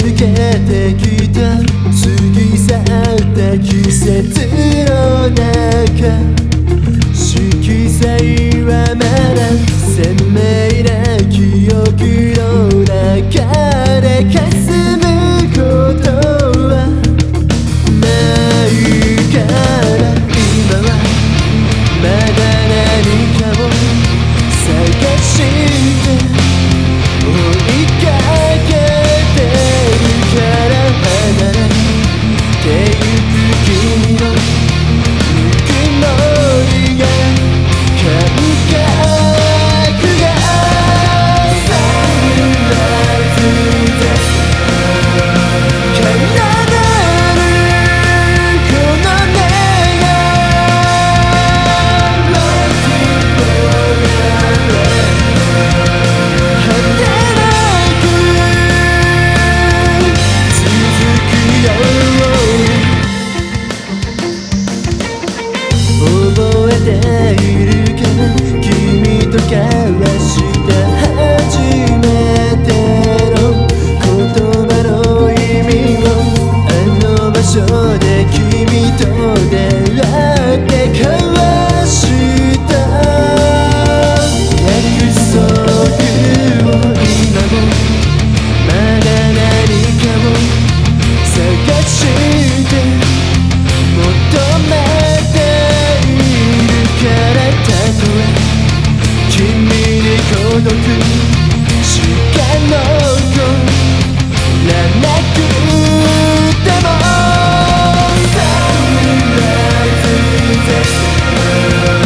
抜けてきた過ぎ去った季節の中色彩はまだ鮮明な記憶の中で霞むことはないから今はまだ何かを探して追いかけてるから離れてゆく君のぬくもりが感覚がサンライズで奏でるこの願い果てなく続くよ覚えているか君と交わした初めての言葉の意味をあの場所で君と出会って交わした約束を今もまだ何かを探して求めているからたとえ君に孤独しか残らなくても Sunrise